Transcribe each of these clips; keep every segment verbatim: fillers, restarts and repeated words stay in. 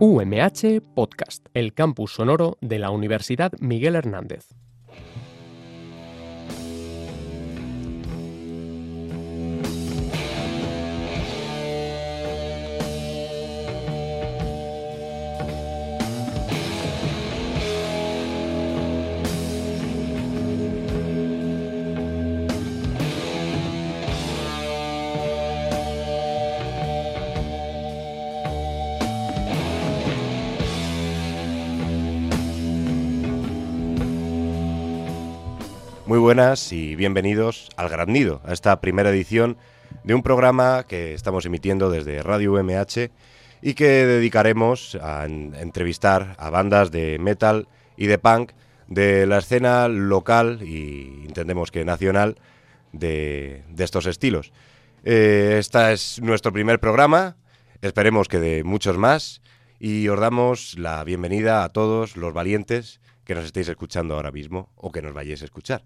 U M H Podcast, el campus sonoro de la Universidad Miguel Hernández. Muy buenas y bienvenidos al Gran Nido, a esta primera edición de un programa que estamos emitiendo desde Radio U M H y que dedicaremos a en- entrevistar a bandas de metal y de punk de la escena local y entendemos que nacional de, de estos estilos. Eh, este es nuestro primer programa, esperemos que de muchos más, y os damos la bienvenida a todos los valientes que nos estéis escuchando ahora mismo o que nos vayáis a escuchar.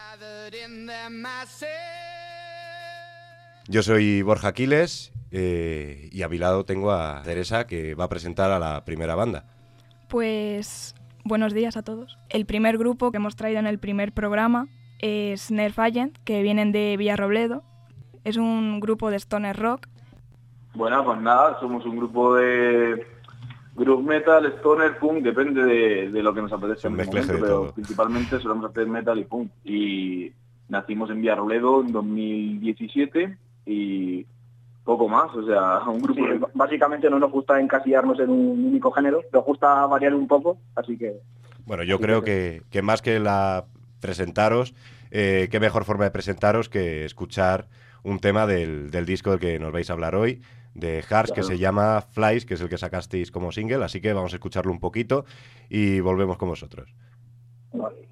Yo soy Borja Aquiles eh, y a mi lado tengo a Teresa, que va a presentar a la primera banda. Pues buenos días a todos. El primer grupo que hemos traído en el primer programa es Nerf Agent, que vienen de Villarrobledo. Es un grupo de stoner rock. Bueno, pues nada, somos un grupo de groove metal, stoner, punk, depende de, de lo que nos apetece en el mezclaje momento, de pero todo. principalmente solemos hacer metal y punk. Y nacimos en Villarrobledo en dos mil diecisiete y poco más, o sea, un grupo... Sí, de- básicamente no nos gusta encasillarnos en un único género, nos gusta variar un poco, así que Bueno, yo Sí, creo sí. que, que más que la presentaros, eh, qué mejor forma de presentaros que escuchar un tema del, del disco del que nos vais a hablar hoy, de Harsh, que Claro. se llama Flies, que es el que sacasteis como single, así que vamos a escucharlo un poquito y volvemos con vosotros. vale.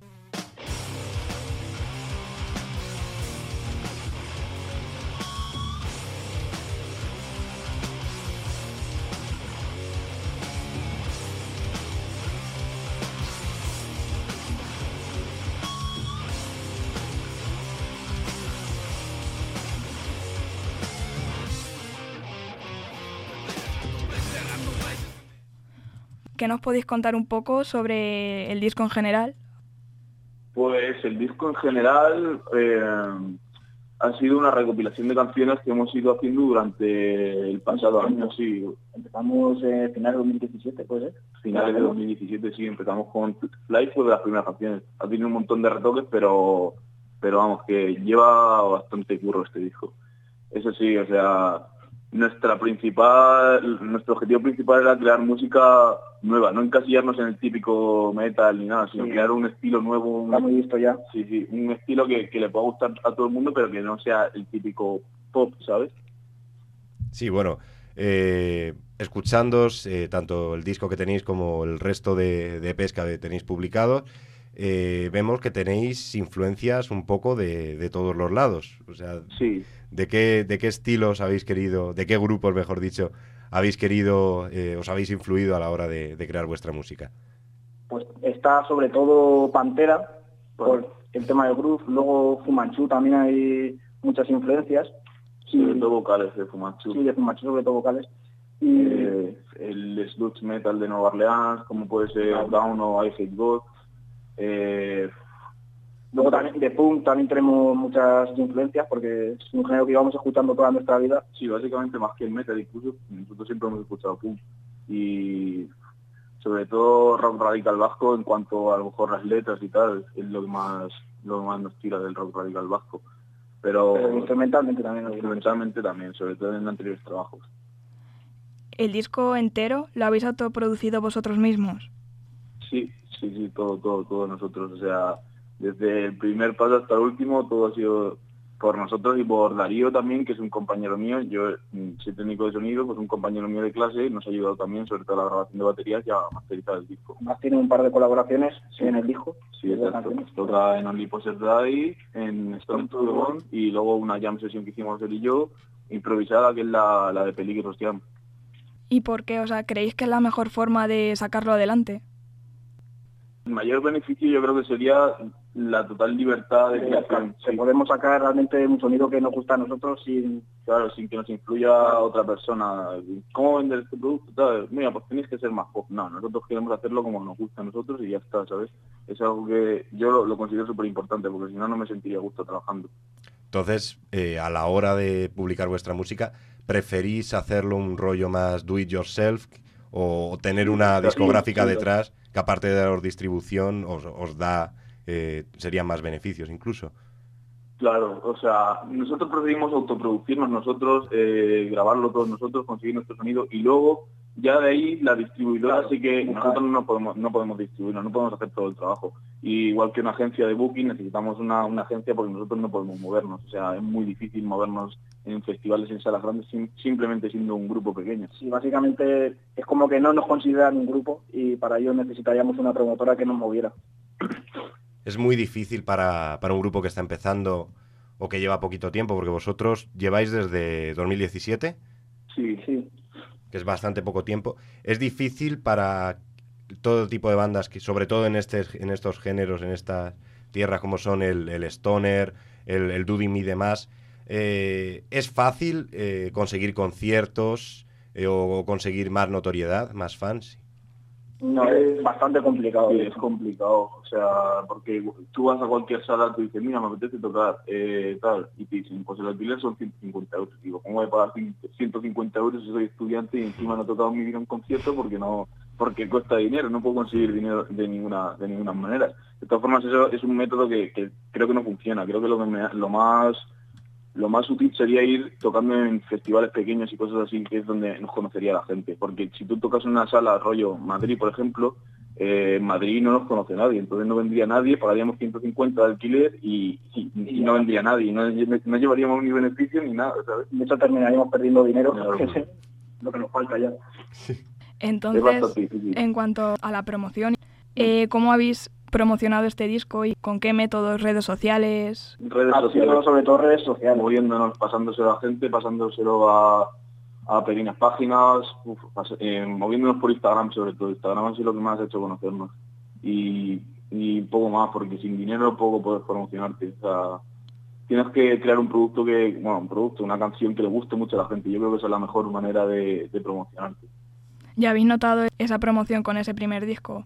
¿Qué nos podéis contar un poco sobre el disco en general? Pues el disco en general eh, ha sido una recopilación de canciones que hemos ido haciendo durante el pasado año, sí. Empezamos eh, finales de dos mil diecisiete, ¿puede ser? Finales de dos mil diecisiete, sí, empezamos con Fly, fue de las primeras canciones. Ha tenido un montón de retoques, pero pero vamos, que lleva bastante curro este disco. Eso sí, o sea, nuestra principal, nuestro objetivo principal era crear música nueva, no encasillarnos en el típico metal ni nada, sino Sí. crear un estilo nuevo, Está un, muy visto ya. sí, sí, un estilo que, que le pueda gustar a todo el mundo, pero que no sea el típico pop, ¿sabes? Sí, bueno, eh, escuchándoos eh, tanto el disco que tenéis como el resto de, de E Pes que tenéis publicados, eh, vemos que tenéis influencias un poco de, de todos los lados. O sea, Sí. ¿de qué, de qué estilos habéis querido, de qué grupos, mejor dicho, habéis querido, eh, os habéis influido a la hora de, de crear vuestra música? Pues está sobre todo Pantera, Bueno. por el tema del groove, luego Fu Manchu también hay muchas influencias. Sobre Y- todo vocales de Fumanchu. Sí, de Fu Manchu sobre todo vocales. Y Eh, el sludge metal de Nueva Orleans, como puede ser Vale. Down o I Hate God. Eh, luego también de punk también tenemos muchas influencias porque es un género que íbamos escuchando toda nuestra vida. sí, básicamente más que el metal, incluso nosotros siempre hemos escuchado punk. Y sobre todo rock radical vasco en cuanto a, a lo mejor las letras y tal, es lo que más, lo que más nos tira del rock radical vasco. Pero, Pero instrumentalmente también nos gusta. instrumentalmente también, sobre todo en anteriores trabajos. ¿El disco entero lo habéis autoproducido vosotros mismos? Sí, sí, sí, todo, todo, todo nosotros. O sea, desde el primer paso hasta el último, todo ha sido por nosotros y por Darío también, que es un compañero mío. Yo mm, soy técnico de sonido, pues un compañero mío de clase y nos ha ayudado también, sobre todo a la grabación de baterías y a masterizar el disco. Además tiene un par de colaboraciones en el disco. Sí, exacto. Toca en Only Possessed Die, en Storm to the Bone y luego una jam session que hicimos él y yo, improvisada, que es la, la de Peligros Jam. ¿Y por qué? O sea, ¿creéis que es la mejor forma de sacarlo adelante? El mayor beneficio yo creo que sería la total libertad de creación. Sí. Podemos sacar realmente un sonido que nos gusta a nosotros sin... Claro, sin que nos influya otra persona. ¿Cómo vender este producto? Tal, mira, pues tenéis que ser más pop. No, nosotros queremos hacerlo como nos gusta a nosotros y ya está, ¿sabes? Es algo que yo lo, lo considero súper importante, porque si no, no me sentiría a gusto trabajando. Entonces, eh, a la hora de publicar vuestra música, ¿preferís hacerlo un rollo más do it yourself o tener una sí, discográfica sí, sí. detrás que aparte de daros distribución os, os da, eh, serían más beneficios incluso? Claro, o sea, nosotros preferimos autoproducirnos nosotros, eh, grabarlo todos nosotros, conseguir nuestro sonido y luego ya de ahí la distribuidora, Claro, así que claro. nosotros no podemos no podemos distribuirnos, no podemos hacer todo el trabajo. Y igual que una agencia de booking, necesitamos una, una agencia porque nosotros no podemos movernos, o sea, es muy difícil movernos en festivales, en salas grandes, sim- simplemente siendo un grupo pequeño. Sí, básicamente es como que no nos consideran un grupo y para ello necesitaríamos una promotora que nos moviera. Es muy difícil para, para un grupo que está empezando o que lleva poquito tiempo, porque vosotros lleváis desde dos mil diecisiete, Sí, Sí. que es bastante poco tiempo. Es difícil para todo tipo de bandas, que sobre todo en, este, en estos géneros, en estas tierras como son el, el stoner, el, el doodle y demás. Eh, ¿Es fácil eh, conseguir conciertos eh, o conseguir más notoriedad, más fans? No, es bastante complicado. Sí, es complicado, o sea, porque tú vas a cualquier sala, tú dices, mira, me apetece tocar, eh, tal, y te dicen, pues el alquiler son ciento cincuenta euros. Digo, ¿cómo voy a pagar ciento cincuenta euros si soy estudiante y encima no he tocado en mi vida un concierto porque no, porque cuesta dinero, no puedo conseguir dinero de ninguna, de ninguna manera. De todas formas, eso es un método que, que creo que no funciona. Creo que lo, que me- lo más lo más útil sería ir tocando en festivales pequeños y cosas así, que es donde nos conocería la gente. Porque si tú tocas en una sala rollo Madrid, por ejemplo, eh, en Madrid no nos conoce nadie, entonces no vendría nadie, pagaríamos ciento cincuenta de alquiler y, y- y no vendría nadie, no, no llevaríamos ni beneficio ni nada, ¿sabes? De hecho terminaríamos perdiendo dinero, Claro. que es lo que nos falta ya. Es Entonces, bastante difícil. en cuanto a la promoción, eh, ¿cómo habéis promocionado este disco y con qué métodos, redes sociales? Redes Haciendo sociales, sobre todo redes sociales. moviéndonos, pasándoselo a la gente, pasándoselo a, a pequeñas páginas, uf, pas- eh, moviéndonos por Instagram sobre todo. Instagram ha sido lo que más ha hecho conocernos. Y, y poco más, porque sin dinero poco puedes promocionarte. O sea, tienes que crear un producto que, bueno, un producto, una canción que le guste mucho a la gente. Yo creo que esa es la mejor manera de, de promocionarte. ¿Ya habéis notado esa promoción con ese primer disco?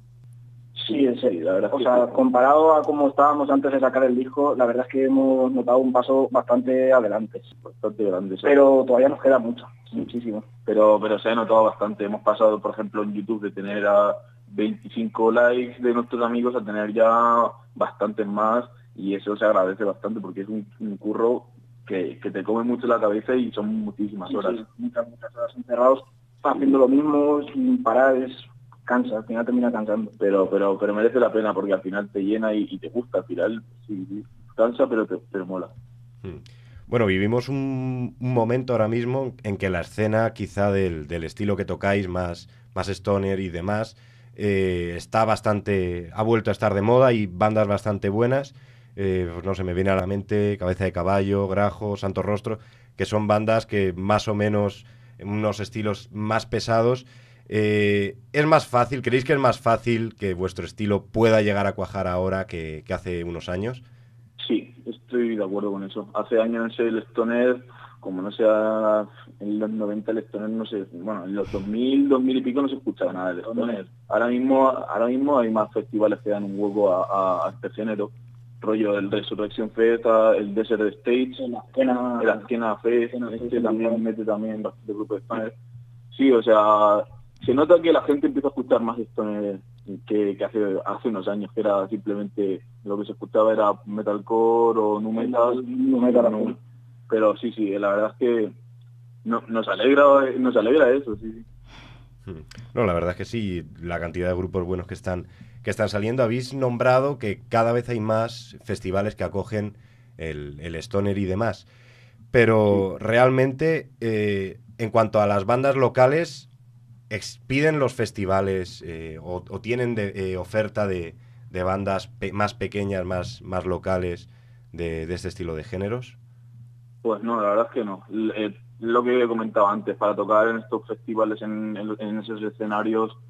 Sí, en serio. Sí, la verdad es O que sea, sí. comparado a cómo estábamos antes de sacar el disco, la verdad es que hemos notado un paso bastante adelante. Bastante grande. ¿sabes? Pero todavía nos queda mucho, muchísimo. pero pero se ha notado bastante. Hemos pasado, por ejemplo, en YouTube de tener a veinticinco likes de nuestros amigos a tener ya bastantes más y eso se agradece bastante porque es un, un curro que, que te come mucho la cabeza y son muchísimas Sí, horas. sí, muchas, muchas horas encerrados haciendo lo mismo sin parar, es cansa, al final termina cansando. Pero pero pero merece la pena porque al final te llena y, y te gusta. Al final sí, sí, cansa pero te, te mola. Hmm. Bueno, vivimos un, un momento ahora mismo en que la escena quizá del, del estilo que tocáis, más, más stoner y demás, eh, está bastante, ha vuelto a estar de moda y bandas bastante buenas. Eh, pues no sé, me viene a la mente Cabeza de Caballo, Grajo, Santo Rostro, que son bandas que más o menos, en unos estilos más pesados. Eh, ¿es más fácil, creéis que es más fácil que vuestro estilo pueda llegar a cuajar ahora que, que hace unos años? Sí, estoy de acuerdo con eso. Hace años el stoner, como no sea en los noventa el stoner no sé, bueno, en los dos mil, dos mil y pico no se escuchaba nada del stoner. Ahora mismo, ahora mismo hay más festivales que dan un hueco a, a, a este género. Rollo el Resurrection Fest, el Desert Stage, En la escena, el Askena Fest, Askena Fest, este sí, también sí. mete también bastante grupo de stoner. Sí, o sea, se nota que la gente empieza a escuchar más stoner que, que hace hace unos años, que era simplemente lo que se escuchaba era metalcore o nu metal, Nu metal, no- azul. pero sí, sí, la verdad es que no- nos alegra nos alegra eso, sí, sí. Hmm. No, la verdad es que sí, la cantidad de grupos buenos que están, que están saliendo. Habéis nombrado que cada vez hay más festivales que acogen el, el stoner y demás. Pero realmente, eh, en cuanto a las bandas locales, ¿expiden los festivales eh, o, o tienen de, eh, oferta de, de bandas pe- más pequeñas, más, más locales de, de este estilo de géneros? Pues no, la verdad es que no. L- eh, lo que he comentado antes, para tocar en estos festivales, en, en- en esos escenarios,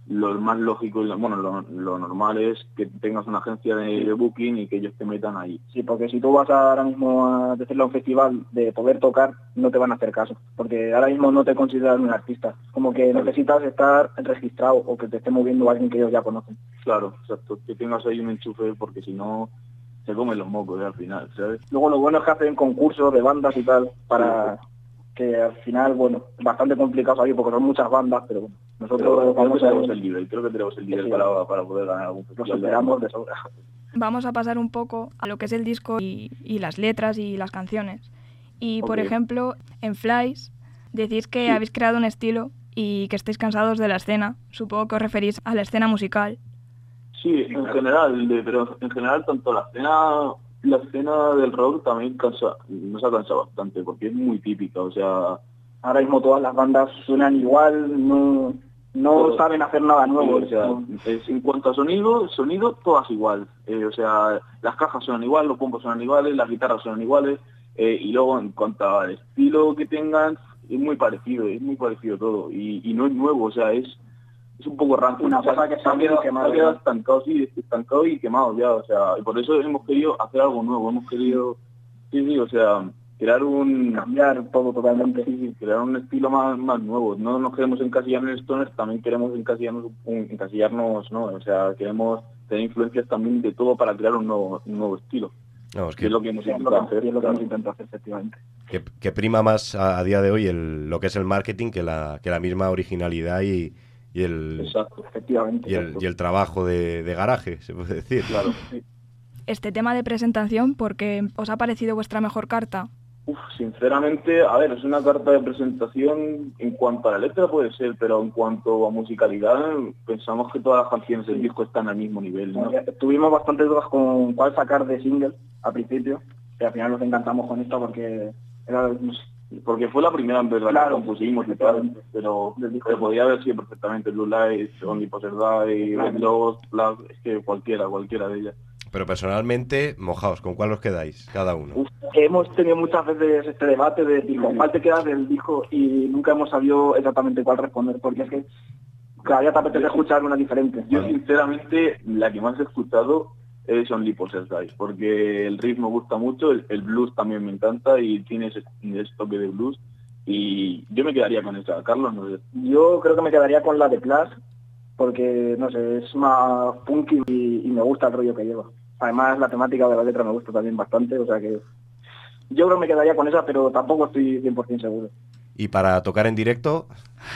lo más lógico, y lo- bueno, lo, lo normal es que tengas una agencia de, de booking y que ellos te metan ahí. Sí, porque si tú vas ahora mismo a decirle a un festival de poder tocar, no te van a hacer caso, porque ahora mismo no te consideran un artista. Como que necesitas estar registrado o que te esté moviendo alguien que ellos ya conocen. Claro, exacto, que tengas ahí un enchufe, porque si no, se comen los mocos, ¿eh? Al final, ¿sabes? Luego lo bueno es que hacen concursos de bandas y tal, para que al final, bueno, es bastante complicado salir porque son muchas bandas, pero bueno, nosotros Pero creo que vamos a tenemos el nivel, creo que tenemos el nivel Sí. para, para poder ganar algún lo festival. superamos de sobra. Vamos a pasar un poco a lo que es el disco y, y las letras y las canciones. Y, por Ok. ejemplo, en Flies decís que Sí. habéis creado un estilo y que estáis cansados de la escena. Supongo que os referís a la escena musical. Sí, en general, de- pero en general tanto la escena, la escena del rock también cansa, nos ha cansado bastante, porque es muy típica, o sea, Ahora mismo todas las bandas suenan igual, no, no Todo. saben hacer nada nuevo. o sea, no. es, en cuanto a sonido, sonido todas igual, eh, o sea, las cajas suenan igual, los bombos suenan iguales, las guitarras suenan iguales, eh, y luego en cuanto al estilo que tengan, es muy parecido, es muy parecido todo, y, y no es nuevo, o sea, es es un poco rancio. Una O sea, cosa que se ha está quedado, quemado, se ha quedado ¿no? estancado, sí, estancado y quemado ya, o sea, y por eso hemos querido hacer algo nuevo, hemos querido, sí, sí, o sea, crear un, Cambiar todo totalmente. sí, sí, crear un estilo más, más nuevo. No nos queremos encasillar en el stoner, también queremos encasillarnos, un- encasillarnos, ¿no? O sea, queremos tener influencias también de todo para crear un nuevo, un nuevo estilo. Vamos, Que que, es lo que hemos Sí, es lo intentado que, hacer. y es lo que claro. hemos intentado hacer, efectivamente. que- que prima más a, a día de hoy el, lo que es el marketing que la, que la misma originalidad y, y el, Exacto, Efectivamente. y el, exacto. y el trabajo de, de garaje, se puede decir. claro. Sí. Este tema de presentación, porque os ha parecido vuestra mejor carta. Uf, sinceramente, a ver, es una carta de presentación en cuanto a la letra puede ser, pero en cuanto a musicalidad, pensamos que todas las canciones del disco están al mismo nivel, ¿no? Eh, Tuvimos bastantes dudas con cuál sacar de single al principio, y al final nos encantamos con esta porque era, no sé, Porque fue la primera en verdad Claro, que compusimos y tal, pero, pero podía haber sido perfectamente Blue Lights, Only Poser Die, Claro. Red Lost, Black, es que cualquiera, cualquiera de ellas. Pero personalmente, mojaos, ¿con cuál os quedáis cada uno? Uf, hemos tenido muchas veces este debate de decir, ¿con cuál te quedas del disco? Y nunca hemos sabido exactamente cuál responder, porque es que cada día te apetece escuchar una diferente. Yo sinceramente, la que más he escuchado es Only Poser Die, porque el ritmo gusta mucho, el, el blues también me encanta y tiene ese, ese toque de blues, y yo me quedaría con esa. Carlos, no sé. Yo creo que me quedaría con la de Plus, porque, no sé, es más punky y, y me gusta el rollo que lleva. Además, la temática de la letra me gusta también bastante, o sea que yo creo que me quedaría con esa, pero tampoco estoy cien por ciento seguro. Y para tocar en directo,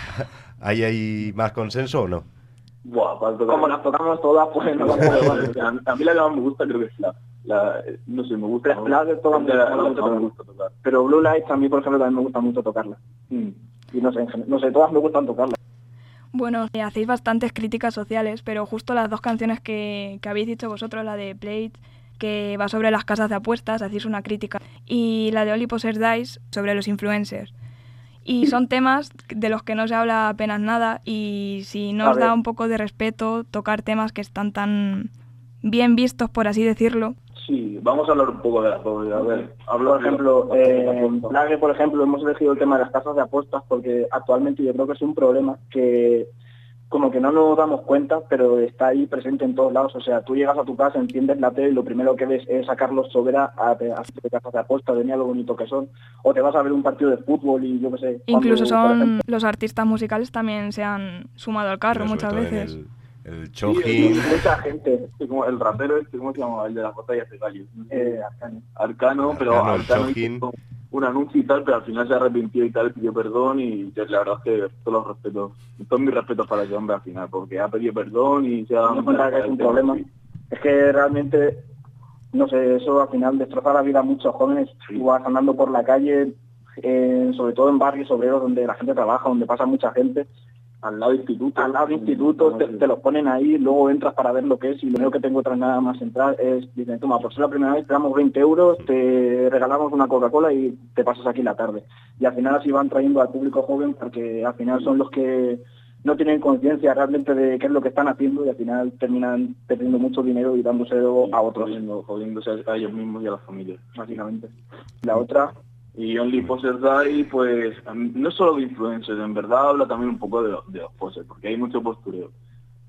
¿hay, hay más consenso o no? Buah, para tocar- Como las tocamos todas, pues no las puedo Bueno, a, a mí la que más me gusta creo que es la, la no sé, me gusta. Las Plus de todas la, la, me la gusta que más me tocar. gusta tocar. Pero Blue Lights a mí, por ejemplo, también me gusta mucho tocarla. Mm. Y no sé, en gen- no sé, todas me gustan tocarla. Bueno, eh, hacéis bastantes críticas sociales, pero justo las dos canciones que, que habéis dicho vosotros, la de Plate, que va sobre las casas de apuestas, hacéis una crítica, y la de Only Poser Dies sobre los influencers. Y son temas de los que no se habla apenas nada, y si no A os da ver. un poco de respeto tocar temas que están tan bien vistos, por así decirlo. Sí, vamos a hablar un poco de las dos. A ver, hablo Por ejemplo, eh, en Plague, por ejemplo, hemos elegido el tema de las casas de apuestas porque actualmente yo creo que es un problema que como que no nos damos cuenta, pero está ahí presente en todos lados. O sea, tú llegas a tu casa, enciendes la tele y lo primero que ves es a Carlos Sobera a, a hacer casas de apuestas, de mira lo bonito que son. O te vas a ver un partido de fútbol y yo qué sé. Incluso cuando, por son ejemplo, los artistas musicales también se han sumado al carro Pero sobre muchas todo en veces. El, el Sí, Chojin, mucha gente. Sí, como el rapero este, ¿cómo se llama? El de las batallas de gallos. Eh, Arcane. Arcano, pero Arcano, el Arcano Chojin. hizo un anuncio y tal, pero al final se arrepintió y tal, pidió perdón y yo, la verdad es que todos los respetos, todos mis respetos para ese hombre al final, porque ha pedido perdón y se ha dado Me cuenta que es un problema. Es que realmente, no sé, eso al final destroza la vida a muchos jóvenes. Sí. Tú vas andando por la calle, eh, sobre todo en barrios obreros donde la gente trabaja, donde pasa mucha gente, Al lado de institutos. al lado de institutos, te, te los ponen ahí, luego entras para ver lo que es y lo único que te encuentras nada más entrar es, dicen, toma, por ser la primera vez te damos veinte euros, te regalamos una Coca-Cola y te pasas aquí la tarde. Y al final así van trayendo al público joven porque al final son los que no tienen conciencia realmente de qué es lo que están haciendo y al final terminan perdiendo mucho dinero y dándoselo a otros, Jodiendo- jodiéndose a ellos mismos y a las familias. básicamente. La otra, Y Only Poser Die, pues, a mí- no solo de influencers, en verdad habla también un poco de, los- de los posers, porque hay mucho postureo.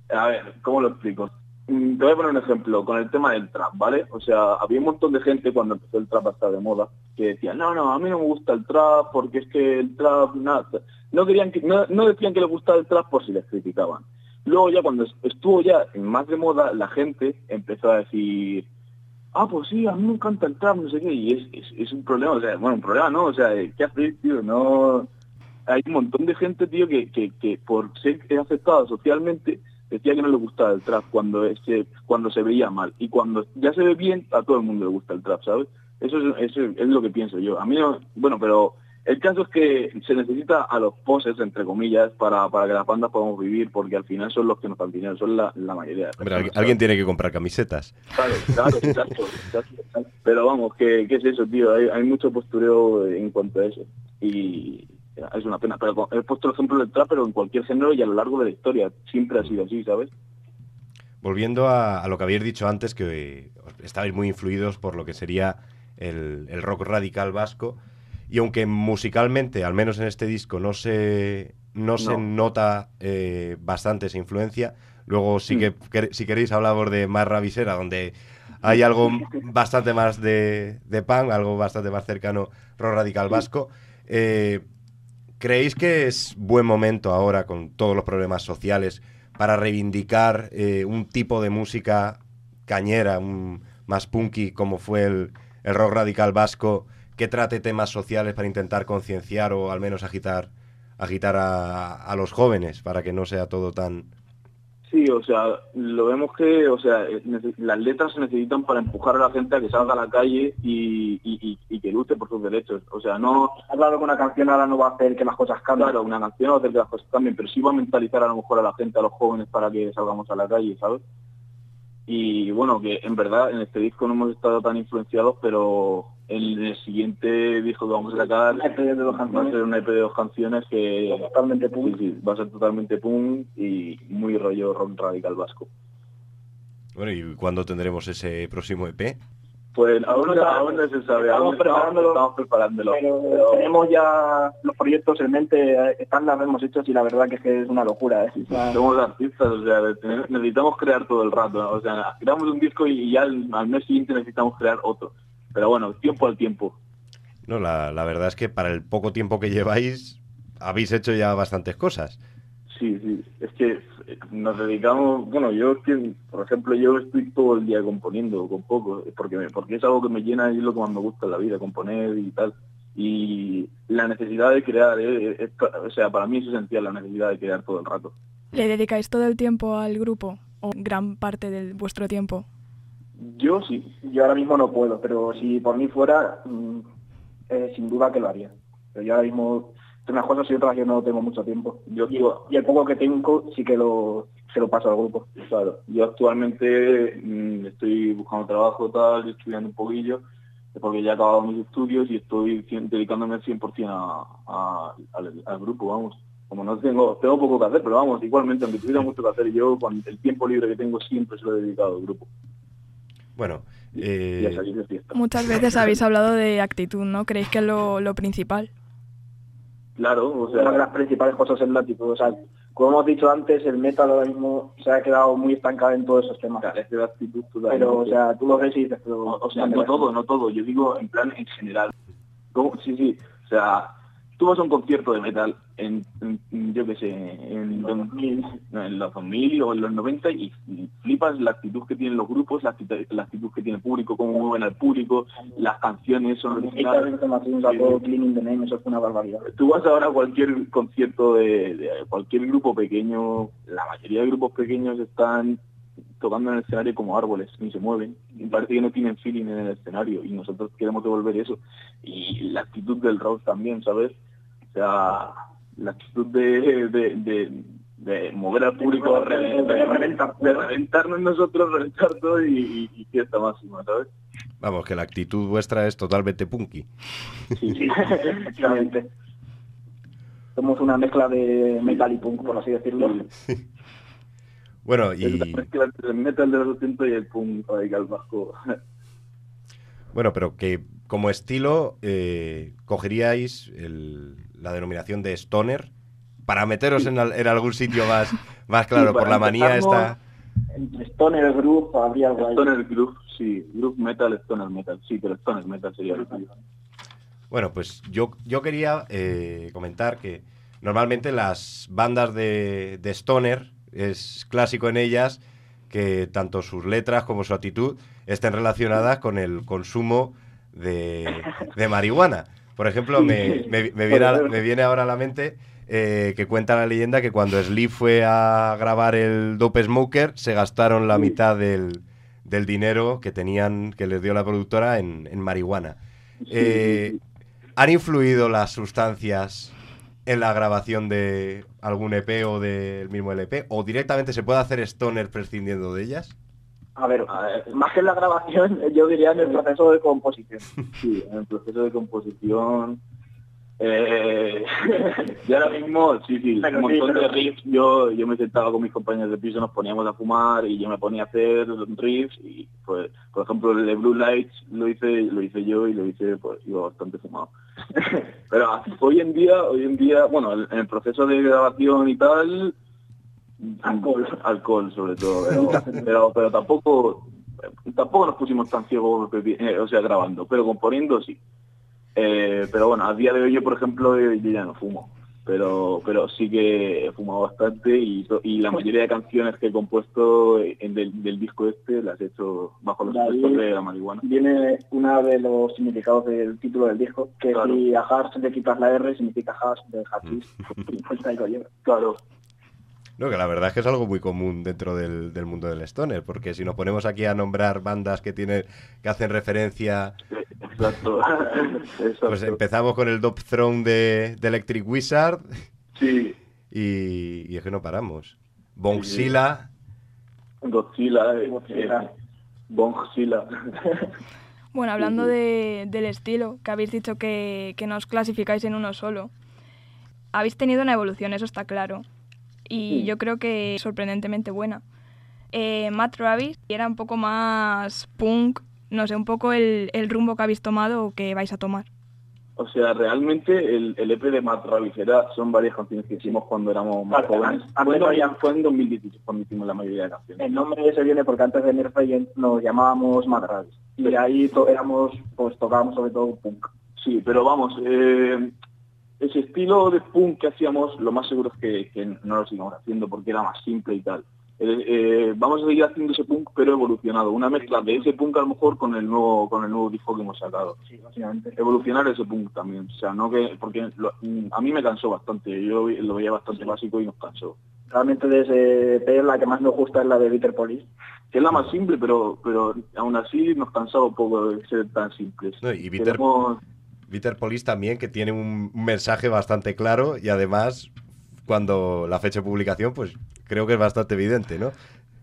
A ver, ¿cómo lo explico? Mm, Te voy a poner un ejemplo con el tema del trap, ¿vale? O sea, había un montón de gente cuando empezó el trap a estar de moda que decía, no, no, a mí no me gusta el trap porque es que el trap, nada. No, querían que, no, no decían que les gustaba el trap por si les criticaban. Luego ya cuando estuvo ya en más de moda, la gente empezó a decir, ah, pues sí, a mí me encanta el trap, no sé qué, y es, es, es un problema, o sea, bueno, un problema no, o sea, ¿qué haces, tío? No... Hay un montón de gente, tío, que, que, que por ser aceptada socialmente decía que no le gustaba el trap cuando, este, cuando se veía mal. Y cuando ya se ve bien, a todo el mundo le gusta el trap, ¿sabes? Eso es, eso es lo que pienso yo. A mí no, bueno, pero el caso es que se necesita a los poses, entre comillas, para, para que las bandas podamos vivir, porque al final son los que nos dan dinero, son la, la mayoría de Hombre, personas, alguien, ¿sabes? alguien tiene que comprar camisetas. Claro, claro, exacto, exacto, exacto. Pero vamos, ¿qué, qué es eso, tío? Hay, hay mucho postureo en cuanto a eso. Y es una pena. Pero he puesto el ejemplo del trap, pero en cualquier género y a lo largo de la historia. Siempre ha sido así, ¿sabes? Volviendo a, a lo que habéis dicho antes, que estabais muy influidos por lo que sería el, el rock radical vasco, y aunque musicalmente, al menos en este disco, no se, no se No. nota eh, bastante esa influencia, luego sí que, que si queréis hablamos de Más Ravisera, donde hay algo bastante más de, de punk, algo bastante más cercano rock radical vasco. Eh, ¿Creéis que es buen momento ahora, con todos los problemas sociales, para reivindicar eh, un tipo de música cañera, un, más punky, como fue el, el rock radical vasco, que trate temas sociales para intentar concienciar o al menos agitar, agitar a, a los jóvenes para que no sea todo tan... Sí, o sea, lo vemos que, o sea, nece- las letras se necesitan para empujar a la gente a que salga a la calle y, y, y, y que luche por sus derechos. O sea, no... Está claro que una canción ahora no va a hacer que las cosas cambien. Claro, una canción no va a hacer que las cosas cambien, pero sí va a mentalizar a lo mejor a la gente, a los jóvenes, para que salgamos a la calle, ¿sabes? Y bueno, que en verdad en este disco no hemos estado tan influenciados, pero en el siguiente disco que vamos a sacar Un E P de dos va a canciones. ser un E P de dos canciones que Totalmente punk. sí, sí, va a ser totalmente punk y muy rollo rock radical vasco. Bueno, ¿y cuándo tendremos ese próximo E P? Pues aún no, aún no se sabe, Estamos aún estamos, preparándolo, estamos preparándolo. Pero, pero- tenemos ya los proyectos en mente, eh, están las hemos hechos y la verdad que es, que es una locura. ¿eh? O sea, Somos artistas, o sea, de tener- necesitamos crear todo el rato, ¿no? O sea, creamos un disco y ya al, al mes siguiente necesitamos crear otro. Pero bueno, tiempo al tiempo. No, la, la verdad es que para el poco tiempo que lleváis habéis hecho ya bastantes cosas. Sí, sí, es que eh, nos dedicamos, bueno, yo, es que, por ejemplo, yo estoy todo el día componiendo con poco, porque, me- porque es algo que me llena y es lo que más me gusta en la vida, componer y tal. Y la necesidad de crear, eh, es pa- o sea, para mí es esencial la necesidad de crear todo el rato. ¿Le dedicáis todo el tiempo al grupo o gran parte de vuestro tiempo? Yo sí, yo ahora mismo no puedo, pero si por mí fuera, mm, eh, sin duda que lo haría. Pero yo ahora mismo, entre unas cosas y otras, yo no tengo mucho tiempo. Yo y, actúo- y el poco que tengo sí que lo, se lo paso al grupo. claro, yo actualmente mm, estoy buscando trabajo tal, estudiando un poquillo, porque ya he acabado mis estudios y estoy cien- dedicándome al cien por ciento a, a- al, al grupo, vamos. Como no tengo, tengo poco que hacer, pero vamos, igualmente, aunque tuviera mucho que hacer, yo con el tiempo libre que tengo siempre se lo he dedicado al grupo Bueno, y a eh, salir de fiesta. Muchas veces habéis hablado de actitud, ¿no? ¿Creéis que es lo, lo principal? Claro, o Una de sea, las principales cosas es la actitud. O sea, como hemos dicho antes, el metal ahora mismo se ha quedado muy estancado en todos esos temas. carece de actitud totalmente. Pero, o sea, tú lo ves y dices, pero... O, o sea, no todo, no todo, yo digo en plan en general. ¿Cómo? Sí, sí, o sea, tú vas a un concierto de metal en, en- yo qué sé, en, dos mil, no, en los dos mil o en los noventa y, y flipas la actitud que tienen los grupos, la actitud, la actitud que tiene el público, cómo mueven al público, las canciones son originales. sacó Cleaning the Name, eso fue una barbaridad. Tú vas ahora a cualquier concierto de, de cualquier grupo pequeño, la mayoría de grupos pequeños están tocando en el escenario como árboles, ni se mueven, y parece que no tienen feeling en el escenario, y nosotros queremos devolver eso. Y la actitud del rock también, ¿sabes? O sea, la actitud de, de, de, de mover al público, de, re- de reventar, de reventarnos nosotros, reventar todo y, y, y fiesta máxima, ¿sabes? vamos, que la actitud vuestra es totalmente punky. Sí, sí. Efectivamente. Somos una mezcla de metal y punk, por así decirlo. Bueno, Es la y mezcla entre el metal de los ochenta y el punk radical vasco. bueno, pero que como estilo eh, cogeríais el- la denominación de stoner para meteros en, al- en algún sitio más, más claro, Sí, por para la manía empezarnos, esta... Entre Stoner Groove habría algo ahí. Stoner Groove, sí. Groove Metal, Stoner Metal. Sí, pero Stoner Metal sería lo tuyo. Bueno, pues yo, yo quería eh, comentar que normalmente las bandas de, de Stoner, es clásico en ellas que tanto sus letras como su actitud estén relacionadas con el consumo de, de marihuana. Por ejemplo, me, me- me viene, a- me viene ahora a la mente eh, que cuenta la leyenda que cuando Sleep fue a grabar el Dope Smoker se gastaron la mitad del, del dinero que tenían, que les dio la productora en, en marihuana. Sí, Eh, sí, sí. ¿Han influido las sustancias en la grabación de algún E P o del mismo L P? ¿O directamente se puede hacer Stoner prescindiendo de ellas? A ver, más que en la grabación, yo diría en el proceso de composición. Sí, en el proceso de composición. Eh, y ahora mismo, sí, sí, Pero un sí, montón pero- de riffs. Yo, yo me sentaba con mis compañeros de piso, nos poníamos a fumar y yo me ponía a hacer riffs. Y pues, por ejemplo, el de Blue Lights lo hice, lo hice yo y lo hice, pues, iba bastante fumado. Pero hoy en día, hoy en día, bueno, en el proceso de grabación y tal, alcohol, alcohol sobre todo, pero, pero, pero tampoco, tampoco nos pusimos tan ciegos, eh, o sea, grabando, pero componiendo sí. Eh, pero bueno, a día de hoy yo, por ejemplo, yo, yo ya no fumo, pero pero sí que he fumado bastante y, to- y la mayoría de canciones que he compuesto en del, del disco este las he hecho bajo los De ahí efectos de la marihuana. Viene uno de los significados del título del disco, que Claro. si a hash le quitas la R, significa hash de hachís. Pues ahí lo lleva. Claro, No, que la verdad es que es algo muy común dentro del, del mundo del Stoner, porque si nos ponemos aquí a nombrar bandas que tienen que hacen referencia, exacto. Exacto. pues empezamos con el Dope Throne de, de Electric Wizard Sí, y, y es que no paramos. Bongzilla, Godzilla, eh, Godzilla. eh, Bongzilla. Bueno, hablando de, del estilo, que habéis dicho que, que no os clasificáis en uno solo, habéis tenido una evolución, eso está claro. Y Sí. yo creo que sorprendentemente buena. Eh, Matt Travis era un poco más punk, no sé, un poco el, el rumbo que habéis tomado o que vais a tomar. O sea, realmente el, el E P de Matt Travis era, son varias canciones que hicimos cuando éramos más Claro, jóvenes. antes Fue en, no dos mil- había- fue en dos mil dieciséis cuando hicimos la mayoría de canciones. El nombre ese viene porque antes de Nerfe nos llamábamos Matravis. Y ahí to- éramos, pues tocábamos sobre todo punk. Sí, pero vamos, eh, ese estilo de punk que hacíamos, lo más seguro es que, que no lo sigamos haciendo porque era más simple y tal. Eh, eh, vamos a seguir haciendo ese punk, pero evolucionado. Una mezcla de ese punk a lo mejor con el nuevo con el nuevo disco que hemos sacado. Sí, básicamente. Evolucionar ese punk también. O sea, no que porque lo- a mí me cansó bastante. Yo lo veía bastante básico y nos cansó. Realmente de ese E P la que más nos gusta es la de Bitter Police. Que es la más simple, pero pero aún así nos cansaba un poco de ser tan simples. No, y Bitter- Queremos- Bitter Police también, que tiene un, un mensaje bastante claro y además, cuando la fecha de publicación, pues creo que es bastante evidente, ¿no?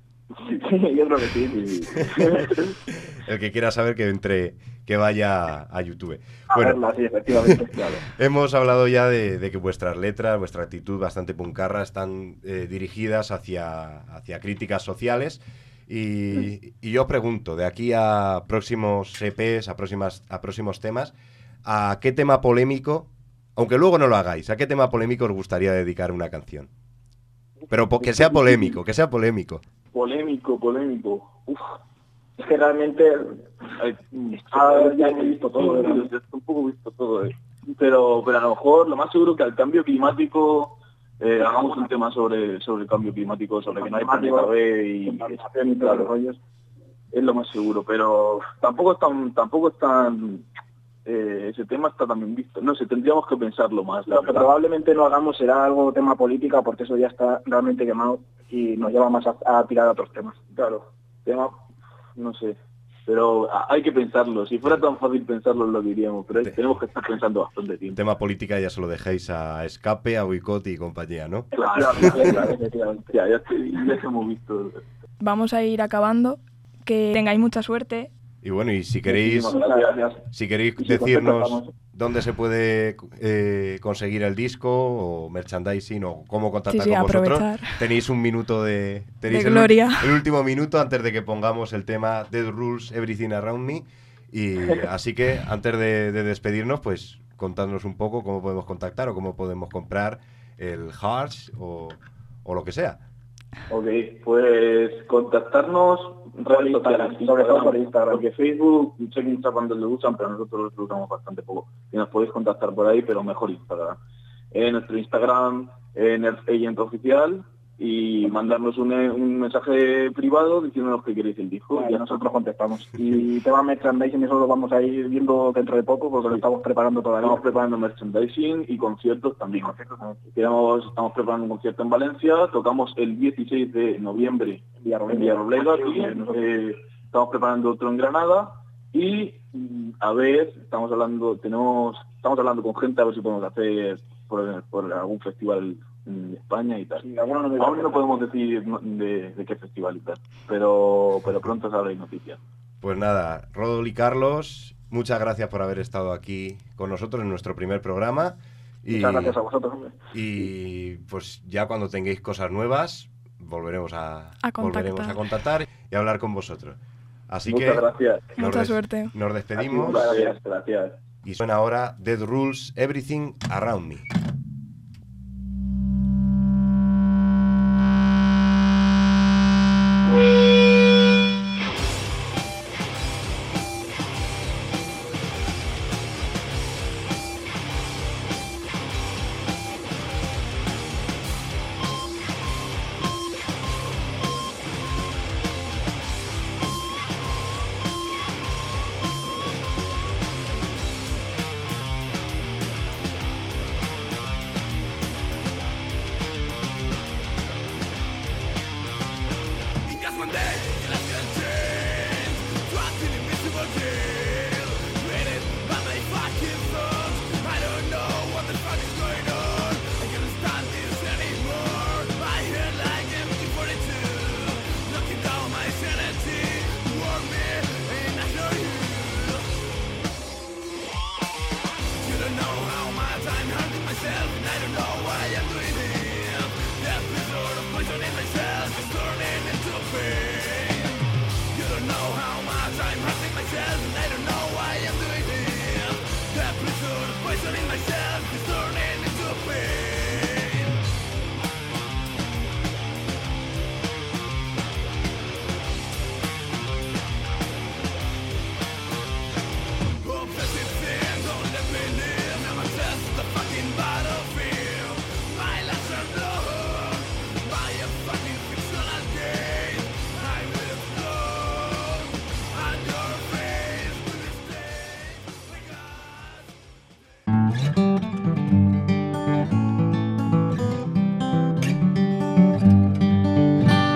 Yo creo que sí. sí. El que quiera saber que entre, que vaya a YouTube. A Bueno, verla, sí, efectivamente. Claro. hemos hablado ya de, de que vuestras letras, vuestra actitud bastante puncarra están eh, dirigidas hacia, hacia críticas sociales y, y yo pregunto, de aquí a próximos E Pes, a, próximas, a próximos temas, ¿a qué tema polémico, aunque luego no lo hagáis, a qué tema polémico os gustaría dedicar una canción? Pero po- que sea polémico, que sea polémico. Polémico, polémico. Uf. Es que realmente Ay, Ah, ya hemos visto todo, sí, ¿verdad? ya está un poco visto todo. eh. Pero, pero a lo mejor lo más seguro que al cambio climático eh, hagamos un tema sobre sobre el cambio climático, sobre que no hay planeta B y contaminación y todos claro, los rollos. es lo más seguro. Pero tampoco es tan, tampoco es tan eh, ese tema está también visto. No sé, tendríamos que pensarlo más. La Lo que verdad. probablemente no hagamos será algo tema política porque eso ya está realmente quemado y nos lleva más a, a tirar a otros temas. Claro, tema, no sé. Pero a- hay que pensarlo. Si fuera tan fácil pensarlo lo diríamos, pero Te- tenemos que estar pensando bastante El tiempo. tema política ya se lo dejéis a Escape, a Boicot y compañía, ¿no? Claro, Claro, efectivamente. ya, ya, estoy- ya hemos visto. Vamos a ir acabando, que tengáis mucha suerte. Y bueno, y si queréis, Muchísimas gracias. si queréis Y si decirnos contactamos. dónde se puede eh, conseguir el disco o merchandising o cómo contactar Sí, sí, con vosotros, aprovechar. tenéis un minuto de, tenéis De el, gloria. el último minuto antes de que pongamos el tema Dead Rules Everything Around Me. Y así que antes de, de despedirnos, pues contadnos un poco cómo podemos contactar o cómo podemos comprar el hash o, o lo que sea. Ok, pues contactarnos redes sociales, sobre todo por Instagram. Porque Facebook, sé que Instagram lo usan, pero nosotros lo usamos bastante poco. Y nos podéis contactar por ahí, pero mejor Instagram. En nuestro Instagram, en el Agent Oficial, y mandarnos un, un mensaje privado diciéndonos que queréis el disco. Y nosotros contestamos. Y tema merchandising, eso lo vamos a ir viendo dentro de poco, porque lo estamos preparando todavía. Estamos preparando merchandising y conciertos también. Queremos, estamos preparando un concierto en Valencia, tocamos el dieciséis de noviembre en Villarrobledo, aquí. Eh, estamos preparando otro en Granada y a ver, estamos hablando, tenemos, estamos hablando con gente a ver si podemos hacer por, por algún festival en España y tal. Sí, algunos no, aún no podemos decir de, de qué festival y tal, pero, pero pronto sabréis noticias. Pues nada, Rodol y Carlos, muchas gracias por haber estado aquí con nosotros en nuestro primer programa. Y, muchas gracias a vosotros, hombre. Y pues ya cuando tengáis cosas nuevas, volveremos a, a volveremos a contactar y a hablar con vosotros. Así Muchas que gracias. Mucha suerte. Nos despedimos. Gracias, gracias. Y suena ahora Dead Rules, Everything Around Me.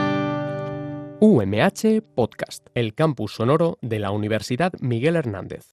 U M H Podcast, el campus sonoro de la Universidad Miguel Hernández.